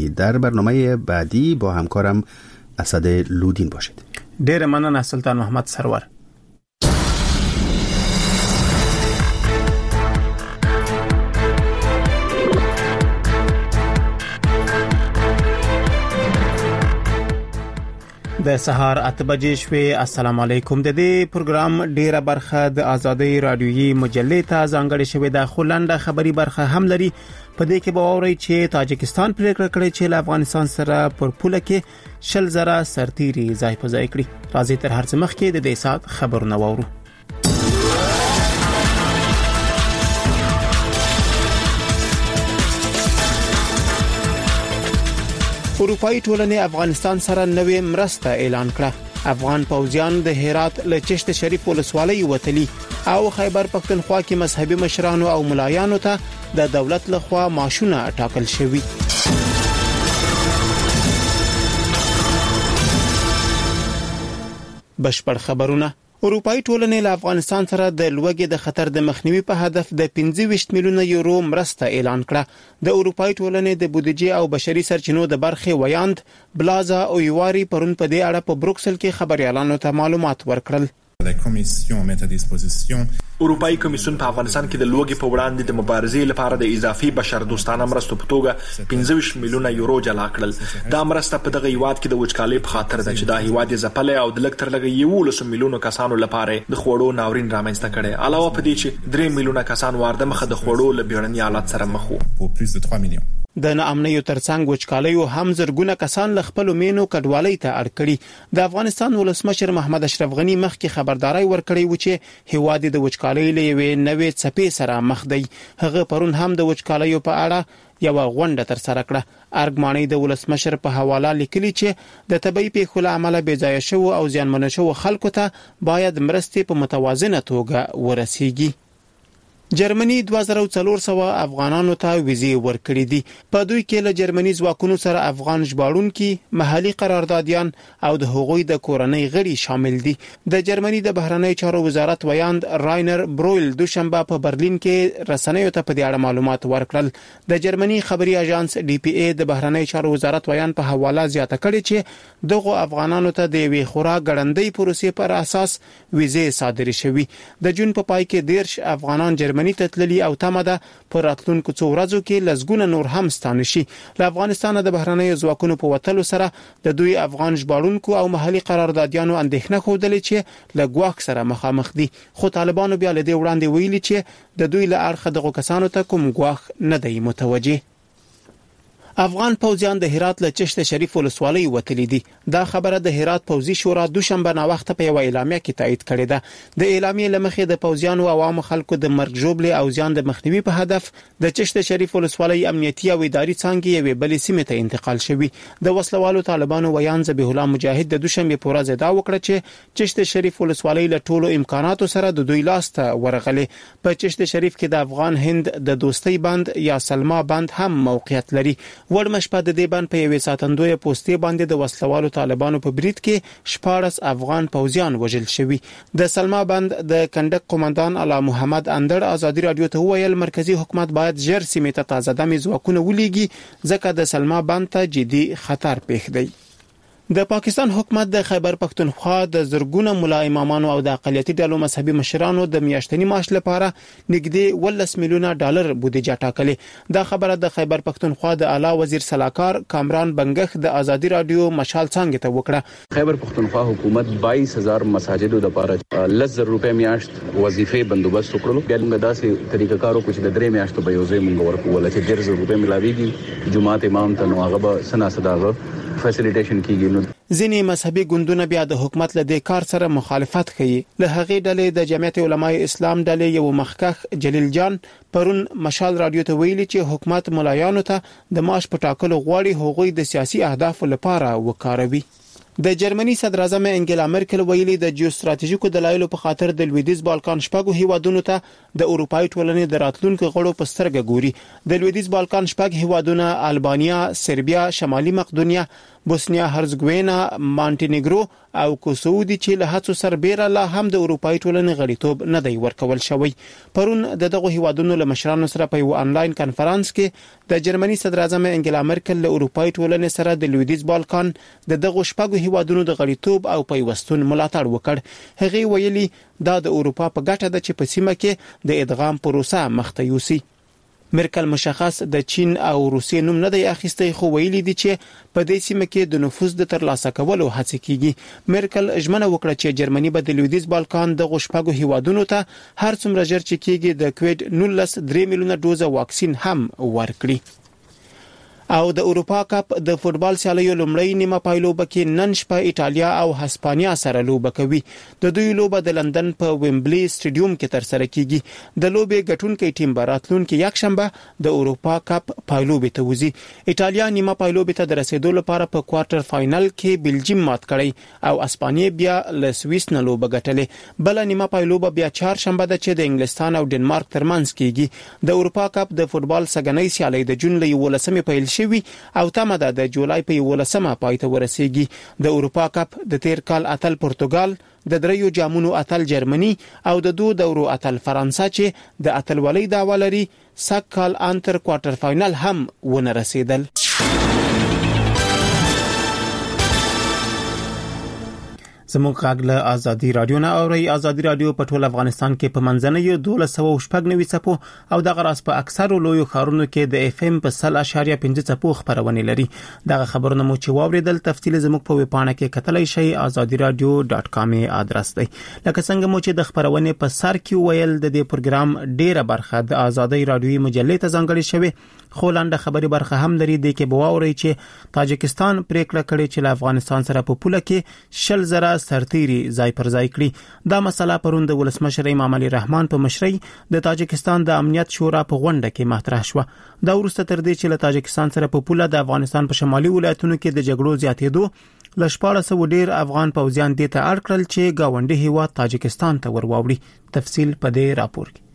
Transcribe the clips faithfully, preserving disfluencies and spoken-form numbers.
در برنامه بعدی با همکارم اسد لودین باشید. ډیر مننه سلطان محمد سرور. د سهار اته بجې شوې. السلام علیکم. د دې پروګرام ډیره برخه د آزادۍ رادیویي مجلې ته ځانګړې شوې ده، خو لنډه خبري برخه هم لري. په دې کې به اورئ چې تاجکستان پریکړه کړې چې له افغانستان سره پر پوله کې شل زره سرتیري ځای په ځای کړي. راځي تر هر څه مخکې د دې سات خبرونه واورو. اروپایي ټولنې افغانستان سره نوې مرسته اعلان کړه. افغان پوځیان د هرات له چشت شریف ولسوالۍ وتلي او خیبر پختونخوا کې مذهبي مشرانو او ملایانو ته د دولت لخوا معاشونه ټاکل شوي. بشپړ خبرونه. اروپایي ټولنې له افغانستان سره د لوږې د خطر د مخنیوي په هدف د پنځه ویشت میلیونه یورو مرسته اعلان کړه. د اروپایي ټولنې د بودیجې او بشري سرچینو د برخې ویاند بلازا اویواری پرون په دې اړه په بروکسل کې خبريالانو ته معلومات ورکړل. اروپایي کمیسیون په افغانستان کې د لوږې په وړاندې د مبارزې لپاره د اضافي بشردوستانه مرستو په توګه پنځه ویشت میلیونه یورو جلا کړل. دا مرسته په دغه هیواد کې د وچکالۍ په خاطر ده چې دا هیواد یې ځپلی او د لږ تر لږه یولسو میلیونو کسانو لپاره د خوړو ناورین رامنځته کړی. علاوه په دې چې درې میلیونه کسان وارده مخه د خوړو له بیړني حالت سره مخ وو. د ناامنیو ترڅنګ وچکالیو هم زرګونه کسان له خپل مینو کډوالۍ ته اړ کړي. د افغانستان ولسمشر محمد اشرف غنی مخکې خبرداري ورکړی و چې هیواد د وچکالۍ له یوې نوې څپې سره مخ دی. هغه پرون هم د وچکالیو په اړه یو غونډه تر سره کړه. ارګماني د ولسمشر په حواله لیکلي چې د طبي پیښو له امله بې ځای شو او زیانمن شو خلکو ته باید مرستې په متوازنه توګه ورسیږي. جرمني دوه زره څلور سوه افغانانو ته ویزې ورکړې دي. په دوی کې له جرمني ځواکونو سره افغان ژباړونکي، محلي قراردادیان او د هغوی د کورنۍ غړي شامل دي. د جرمني د بهرنیو چارو وزارت ویاند راینر برویل دوشنبه په برلین کې رسنیو ته په دې اړه معلومات ورکړل. د جرمني خبري اژانس ډي پی ای د بهرنیو چارو وزارت ویاند په حواله زیاته کړې چې دغه افغانانو ته د وی خورا ګړندۍ پروسې پر اساس ویزې صادرې شوې. د جون په پای کې دیرش افغانان جرمني ته تللي او تمه ده پر راتلونکو څو ورځو کې لزګونه نور هم ستانه شي. له افغانستان د بهرنیو ځواکونو په وتلو سره د دوی افغان ژباړونکو او محلي قراردادیانو اندېښنه خوده چې له ګواښ سره مخامخ دي. خو طالبانو بیا له دې وړاندې ویلي چې د دوی له اړخه دغه کسانو ته کوم ګواښ نه دی متوجه. افغان پوځیان د هرات له چشت شریف ولسوالۍ وتلي دي. دا خبره د هرات پوځي شورا دوشنبه نا وخت په یو اعلامیه کې تایید کړې ده. د اعلامیې لمخې د پوځیانو او عوامو خلکو د مرګ ژوبلې او ځان د مخنیوي په هدف د چشت شریف ولسوالۍ امنیتي او اداري څانګې یوې بلې سیمې ته انتقال شوی. د وسلوالو طالبانو ویان ذبیح الله مجاهد د دوشنبه په ورځ دا وکړه چې چشت شریف ولسوالۍ له ټولو امکاناتو سره د دوی لاس ته ورغلې. په چشت شریف کې د افغان هند د دوستۍ بند یا سلما بند هم موقعیت لري. وړمش په د دې بند په یوې ساتندوی پوسټې باندې د وسلوالو طالبانو په برید کې شپاړس افغان پوځیان وژل شوي. د سلما بند د کندک قومندان اعلی محمد اندړ ازادي رادیو ته ویل مرکزی حکومت باید ژر سیمې ته تازه دمي ځواکونه ولېږي ځکه د سلما بند ته جدي خطر پیښ دی. د پاکستان حکومت د خیبر پختونخوا د زرګونه ملا امامانو او د اقلیتي ډلو مذهبي مشرانو د میاشتني معاش لپاره نږدې ولس میلیونه ډالر بودیجه ټاکلې. دا خبره د خیبر پختونخوا د اعلی وزیر سلاکار کامران بنګخ د ازادي رادیو مشال څنګه ته وکړه. خیبر پختونخوا حکومت بایس هزار مساجدو لپاره لس روپے میاشت وظیفې بندوبست وکړو. بیا موږ داسې طریقه کارو کوم چې د درې میاشتو به یوځای موږ ورکول چې ډېر زر روپے ملاويږي جماعت امام ته نو هغه به سنا صداغه فیسیلیټیشن کیږي. ځینې مذهبي ګوندونه بیا د حکومت له دې کار سره مخالفت کوي. له هغې ډلې د جمعیت علماء اسلام ډلې یو مخکښ جلیل جان پرون مشال رادیو ته ویلي چې حکومت ملایانو ته د معاش په ټاکلو غواړي هغوی د سیاسي اهدافو لپاره وکاروي. د جرمني صدر اعظم انګلا مرکل ویلي د جیوستراتیژیکو دلایلو په خاطر د لویدیز بالکان شپږو هیوادونو ته د اروپایي ټولنې د راتلونکو غړو په سترګه ګوري. د لویدیز بالکان شپږ هیوادونه البانیا، سربیا، شمالي مقدونیا، بوسنیا هرزګوینا، مانټینیګرو او کوسعودي چې له هڅو سربېره لا هم د اروپאי ټولنې غړیتوب نه دی ورکول شوی. پرون د دغه هیوادونو له مشرانو سره په یو آنلاین کانفرنس کې د جرمني صدر اعظم انګلا مرکل له اروپאי ټولنې سره د لویدیځ بالکان د دغه شپږو هیوادونو د غړیتوب او پیوستون ملاتړ وکړ. هغه ویلي دا د اروپا په ګټه ده چې په سیمه کې د ادغام پروسه مخته یوسي. مرکل مشخص د چین او روسیې نوم نه دی اخیستی، خو ویلي دي چې په دې سیمه کې د نفوذ د ترلاسه کولو هڅه کیږي. مرکل ژمنه وکړه چې جرمني به د لویدیځ بالکان د غشپاګو هیوادونو ته هر څومره ژر چې کیږي د کووید نولس درې میلیونه ډوزه واکسین هم ورکړي. او د اروپا کپ د فوتبال سیالیو لومړی نیمه پایلوبه کې نن شپه ایټالیا او هسپانیا سره لوبه کوي. د دوی لوبه د لندن په ویمبلی سټیډیوم کې تر سره کیږي. د لوبې ګټونکي ټیم به راتلونکي یک شنبه د اروپا کپ پایلوبه ته وځي. ایټالیا نیمه پایلوبه ته د رسیدو لپاره په کوارټر فائنل کې بلجیم مات کړی او اسپانیا بیا له سویس نه لوبه ګټلې. بل نیمه پایلوبه بیا چهارشنبه ده چې د انګلستان او ډنمارک ترمنځ کیږي. د اروپا کپ د فوتبال سګنۍ سیالي د جون له یولسمې پیل شوی او تمه ده د جولای په یولسمه پای ته ورسیږي. د اروپا کپ د تیر کال اتل پرتګال، د دریو جامونو اتل جرمني او د دوه دورو اتل فرانسه چې د اتلولۍ دعوه لري سږ کال ان تر کوارټر فائنل هم ونه رسیدل. زموږ غږ له ازادي رادیو نه اوري. ازادي رادیو په ټول افغانستان کې په منځنۍ دولس سوه شپږ نوي څپو او د غراس په اکثرو لویو ښارونو کې د اف ام په سل اشاریه پنځه څپو خبرونه لري. دغه خبرونه مو چې واوریدل تفصیل زموږ په ویبپاڼه کې کتلای شئ azadi radio dot com ادرس دی. لکه څنګه مو چې د خبرونه په سر کې ویل د دې پروګرام ډیره برخه د ازادي رادیوي مجلې ته ځانګړې شوی، خو لاندې خبري برخه هم لري د کې بواوري چې تاجکستان پریکړه کړې چې له افغانستان سره په پوله کې شل زره سرتيري ځای پر ځای کړي. دا مسله پروند د ولسمشر امام علي رحمان په مشرۍ د تاجکستان د امنیت شورا په غونډه کې مطرح شو. دا وروسته تر دې چې له تاجکستان سره په پوله د افغانستان په شمالي ولایتونو کې د جګړو زیاتېدو لشپاړه سو ډیر افغان پوځیان دې ته اړ کړل چې گاونډي هیواد تاجکستان ته ورواوړي. تفصیل په دې راپور کې.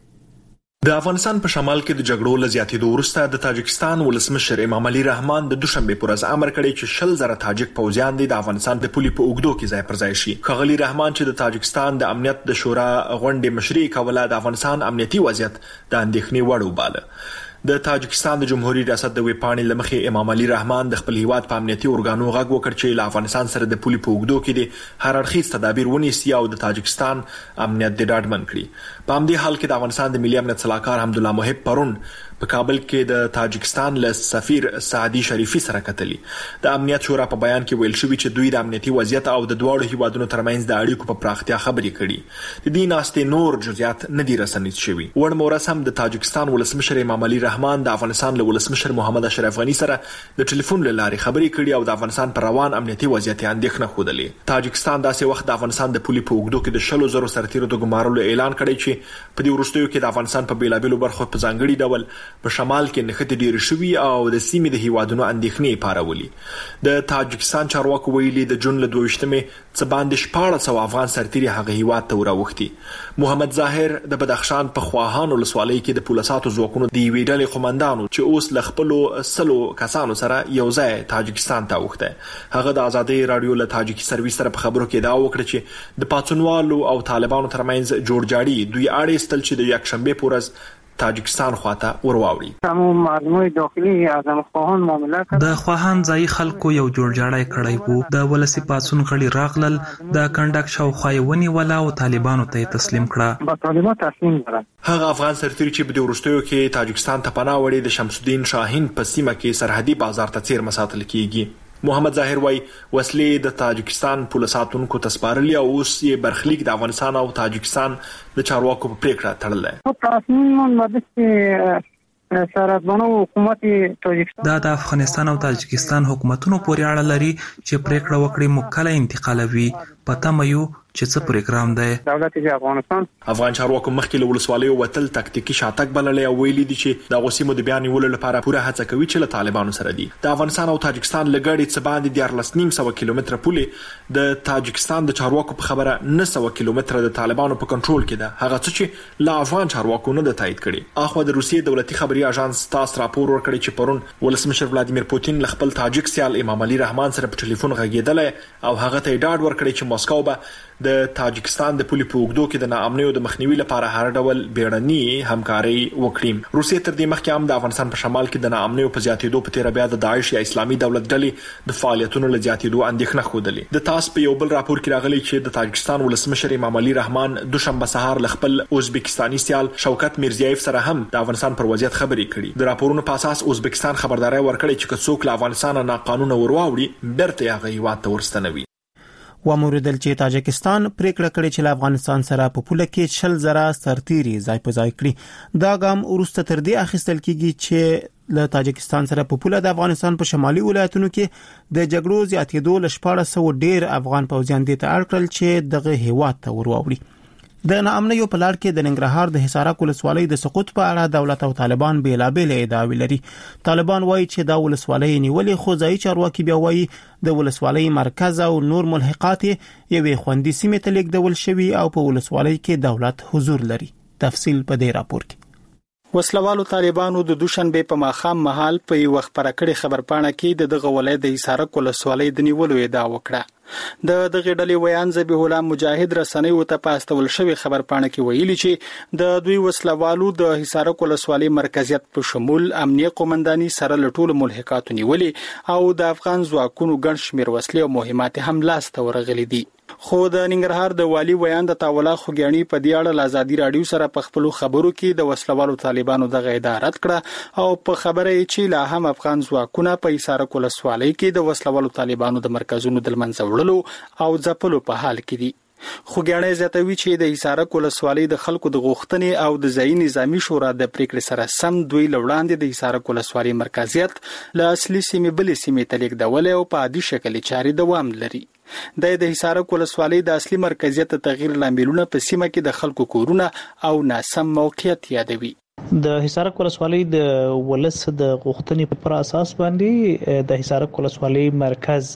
د افغانستان په شمال کې د جګړو له زیاتېدو وروسته د تاجکستان ولسمشر امام علي رحمان د دوشنبه پر ورځ امر کړی چې شل زره تاجک پوځیان د افغانستان د پولي په اوګدو کې ځای پر ځای شي. ښاغلي رحمان چې د تاجکستان د امنیت د شورا غونډې مشري کوله د افغانستان امنیتي وضعیت د اندېښنې وړ وباله. د تاجکستان د جمهوریت ریاست د ویپاڼې لمخې امام علي رحمان د خپل هیواد په امنیتي اورګانو غږ وکړ چې له افغانستان سره د پولي په اوګدو کې د هر اړخیز تدابیر ونیسي او د تاجکستان امنیت د ډاډمن کړي. په همدې حال کې د افغانستان د ملي امنیت صلاحکار حمدالله محب پرون په کابل کې د تاجکستان له سفیر سعدي شریفي سره کتلی. د امنیت شورا په بیان کې ویل شوی چې دوی د امنیتي وضعیت او د دواړو هیوادونو ترمنځ د اړیکو په پراختیا خبرې کړي. د دې ناستې نور جزئیات نه دي رسنیز شوي. وړ مورس هم د تاجکستان ولسمشر امام علي رحمان د افغانستان له ولسمشر محمد اشرف غني سره د ټلیفون له لارې خبرې کړي او د افغانستان پر روان امنیتي وضعیت اندېښنه خوده. تاجکستان داسې وخت د افغانستان د پولي په اوګدو کې د شلو زرو سرتیرو د ګمارلو اعلان کړی چې په دې وروستیو کې د افغانستان په بیلابیلو برخو په ځانګړي ډول په شمال کې نښتې ډېرې شوي او د سیمې د هیوادونو اندېښنې پارولي. د تاجکستان چارواکو ویلي د جون له دوه ویشتمې څه باندې شپاړس سوه افغان سرتیري هغه هیواد ته وراوښتي. محمد ظاهر د بدخشان په خواهان ولسوالۍ کې د پولساتو ځواکونو د یوې ډلې قومندانو چې اوس له خپلو سلو کسانو سره یو ځای تاجکستان ته اوښتی. هغه د ازادۍ راډیو له تاجکي سرویس سره په خبرو کې ادعا وکړه چې د پاڅونوالو او طالبانو ترمنځ جوړجاړي دوی اړ ایستل چې د یکشنبې په ورځ تاجکستان خواته ورواوړي. د خواهان ځای خلکو یو جوړجاړی کړی وو. د ولسی پاڅون غړي راغلل، د کنډک شاوخوا ونیوله او طالبانو ته تسلیم کړه. هغه افغان سرتیري چې په دې وروستیو کې تاجکستان ته پناه وړي د شمس الدین شاهین په سیمه کې سرحدي بازار ته څیر مساتل کیږي. محمد ظاهر وای وسلې د تاجکستان پولیساتونکو ته سپارلي او اوس یې برخلیک د افغانستان او تاجکستان د چارواکو په پریکړه تړلی. دا د افغانستان او تاجکستان حکومتونو پورې اړه لري چې پریکړه وکړي موږ کله انتقالوي. پته مې یو چې څه پروګرام دی. دولت د افغانستان افغان چارواکو مخکې له ولسوالیو وتل تکتیکي شاتګ بللی او ویلي دي چې د غوسیمو د بیان نیولو لپاره پوره هڅه کوي چې له طالبانو سره دي. د افغانستان او تاجکستان لګړې څه باندې دیارلس نیم سوه کیلومتره پولې د تاجکستان د چارواکو په خبره نه سوه کیلومتره د طالبانو په کنټرول کې ده، هغه څه چې له افغان چارواکو نه ده تایید کړي. اخوا د روسیې دولتي خبري اژانس تاس راپور ورکړی چې پرون ولسمشر ولادیمیر پوتین له خپل تاجک سیال امام علي رحمان سره په ټلیفون غږېدلی او هغه ته ډاډ ورکړی چې ماسکو به د تاجکستان د پولي په اوږدو کې د ناامنیو د مخنیوي لپاره هر ډول بیړني همکاري وکړي. روسیې تر دې مخکې هم د افغانستان په شمال کې د ناامنیو په زیاتېدو په تیر بیا د داعش یا اسلامي دولت ډلې د فعالیتونو له زیاتېدو اندېښنه خوده. د تاس په یو بل راپور کې راغلي چې د تاجکستان ولسمشر امام علي رحمان دوشنبه سهار ل خپل ازبکستاني سیال شوکت میرزیایف سره هم د افغانستان پر وضعیت خبرې کړي. د راپورونو په اساس ازبکستان خبرداري ورکړي چې څوک له افغانستان نه قانون ورواوړي برته هغه هیواد ته ورستنوي. وموردل چې تاجکستان پریکړه کړې چې له افغانستان سره په پوله کې شل زره سرتيري ځای په ځای کړي. دا ګام وروسته تر دې اخیستل کیږي چې له تاجکستان سره په پوله د افغانستان په شمالي ولایتونو کې د جګړو زیاتېدو له شپږ سوه ډیر افغان پوځیان دي ته اړ کړل چې دغه هیواد ته ورواوړي. د ناامنیو په لړ کې د ننګرهار د حصارک ولسوالۍ د سقوط په اړه دولت او طالبان بیلابېل ادعاوې لري. طالبان وایي چې دا ولسوالۍ نیولې، خو ځایي چارواکي بیا وایي د ولسوالۍ مرکز او نور ملحقات یوې خوندي سیمې ته لیږدول شوي او په ولسوالۍ کې دولت حضور لري. تفصیل په دې راپور کې. وسلوالو طالبانو د دوشنبه په ماخام مهال په یو وخت پر کړي خبرپاڼه کې د دغه ولایت د حصارک ولسوالۍ د نیولو ادعا وکړه. د دغه ډلې ویان ذبیح الله مجاهد رسنۍ او ته پاستول شوی خبرپاڼه کې ویلي چې د دوی وسلوالو د حصارک ولسوالۍ مرکزیت په شمول امنیه قومنداني سره لټول ملحقات نیولې او د افغان ځواکونو ګڼ شمېر وسلې او مهمات هم لاس ته ورغلي دي. خو د ننګرهار د والی ویان د تاولا خوګیانی په دی اړه ازادي رادیو سره په خپل خبرو کې د وسلوالو طالبانو دغه ادعا رد کړه او په خبره یې چې لا هم افغان ځواکونه په حصارک ولسوالۍ کې د وسلوالو طالبانو د مرکزونو د منځه وړلو او ځپلو په حال کې دي. خوګیانی زیاتوي چې د حصارک ولسوالۍ د خلکو د غوښتنې او د ځایي نظامی شورا د پریکړې سره سم دوی لوړاندې د حصارک ولسوالۍ مرکزیت له اصلي سیمې بلې سیمې ته لیږدول او په عادي شکل چاري دوام لري. د د حصارک ولسوالۍ د اصلي مرکزیت تغییر لاملونه په سیمه کې د خلکو کورونه او ناسم موقعیت یادوي. د حصارک ولسوالۍ د ولس د غوښتنې پر اساس باندې د حصارک ولسوالۍ مرکز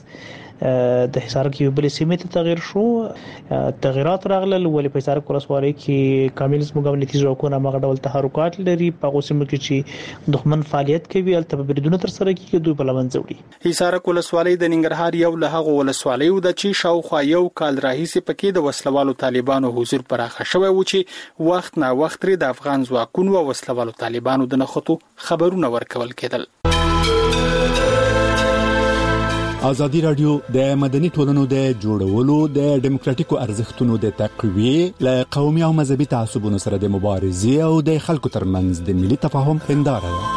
د حصارک یو بل سیمه ته تغییر شو. تغیرات راغلل ولې په حصارک ولسوالۍ کې کامل زموږ امنیتي ځواکونه مغه ډول تحرکات لري په غوسمه کې چې دښمن فعالیت کوي البته بریدونه تر سره کوي دوی په لمن ځوړي. حصارک ولسوالۍ د ننګرهار یو له هغه ولسوالیو د چې شاوخوا یو کال راهیسې پکې د وسلوالو طالبانو حضور پراخه شوی و چې وخت نه وخت لري د افغان ځواکونو او وسلوالو طالبانو د نخښتو خبرونه ورکول کېدل. ازادي رادیو د مدني ټولنو د جوړولو د ډیموکراتیکو ارزښتونو د تقویې له قومي او مذهبي تعصبونو سره د مبارزې او د خلکو ترمنځ د ملي تفاهم هنداره ده.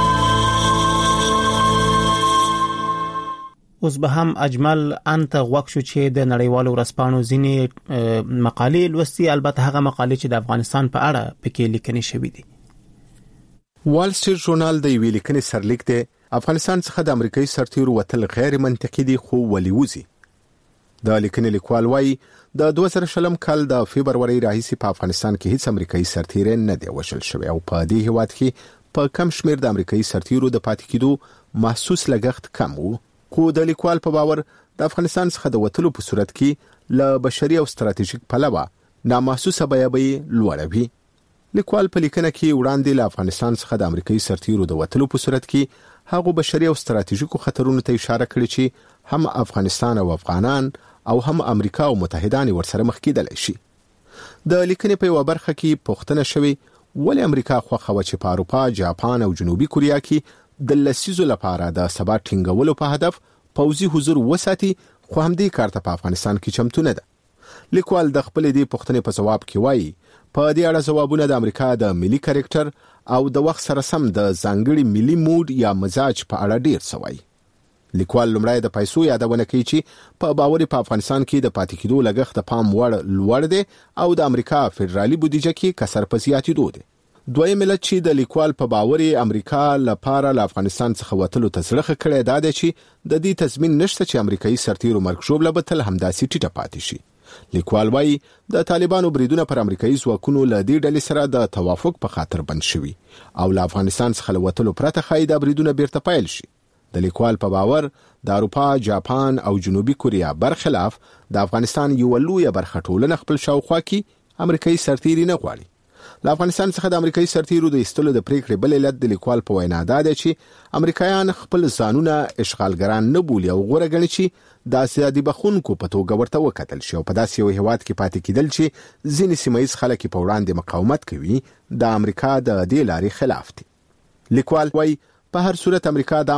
اوس به هم اجمل انت غوښ شو چې د نړیوالو ورځپاڼو ځینې مقالې لوستي، البته هغه مقالې چې د افغانستان په اړه پکې لیکنې شوې دي. وال سټریټ ژورنال د ویلي کني سرلیک دی افغانستان څخه د امریکایي سرتیرو وتل غیر منطقي دي خو ولي وزي. د لیکنې لیکوال وايي د دوه زره شلم کال د فبرवरी راهیسې په افغانستان کې هیڅ امریکایي سرتیر نه دی وشل شوی او په دې هیواد کې په کم شمیر د امریکایي سرتیرو د پاتې کېدو محسوس لګښت کم وو. خو د لیکوال په باور د افغانستان څخه د وتلو په صورت کې له بشري او ستراتیژیک پلوه نامحسوسه بیه به لوړه وي. لیکوال په لیکنه کې وړاندې له افغانستان څخه د امریکایي سرتیرو د وتلو په صورت کې هغه بشري او ستراتیژیکو خطرونو ته اشاره کړې چې هم افغانستان او افغانان او هم امریکا او متحدان ورسره مخ کېدلی شي. د لیکنې په یو برخه کې پوښتنه شوې ولې امریکا خوښه و چې په اروپا، جاپان او جنوبي کوریا کې د لسیزو لپاره د ثبات ټینګولو په هدف پوځي حضور وساتي خو همدې کار ته په افغانستان کې چمتو نه ده. لیکوال د خپل دې پوښتنې په ځواب کې وایي په دې اړه ځوابونه د امریکا د ملي کریکټر او د وخت سره سم د ځانګړي ملي موډ یا مزاج په اړه ډیر سوي. لیکوال لومړی د پیسو یادونه کوي چې په باوري په افغانستان کې د پاتې کېدو لګښت د پام وړ لوړ دی او د امریکا فدرالي بودیجه کې کسر په زیاتېدو دی. دویم ملت چې د لیکوال په باوري امریکا لپاره له افغانستان څخه وتلو ته زړه کړی دا دی چې د دې تضمین نشته چې امریکایي سرتیرو مرګ ژوبله به تل همداسې ټیټه پاتې شي. لیکوال وايي د طالبانو بریدونه پر امریکایي ځواکونو له دې ډلې سره د توافق په خاطر بند شوي او له افغانستان څخه وتلو پرته ښایي دا بریدونه بیرته پیل شي. د لیکوال په باور د اروپا، جاپان او جنوبي کوریا برخلاف د افغانستان یو لوی برخه ټولنه خپل شاوخوا کې امریکایي سرتیري نه غواړي. له افغانستان څخه د امریکایي سرتیرو د ایستلو د پریکړې بل علت د لیکوال په وینا دا دی چې امریکایان خپل ځانونه اشغالګران نه بولي او غوړه ګڼي چې د آزادي بخونکو په توګه ورته وکتل شي او په داسې یو هیواد کې پاتې کېدل چې ځینې سیمایي خلک په وړاندې مقاومت کوي د امریکا د دې لارې خلاف دي. لیکوال وايي په هر صورت امریکا د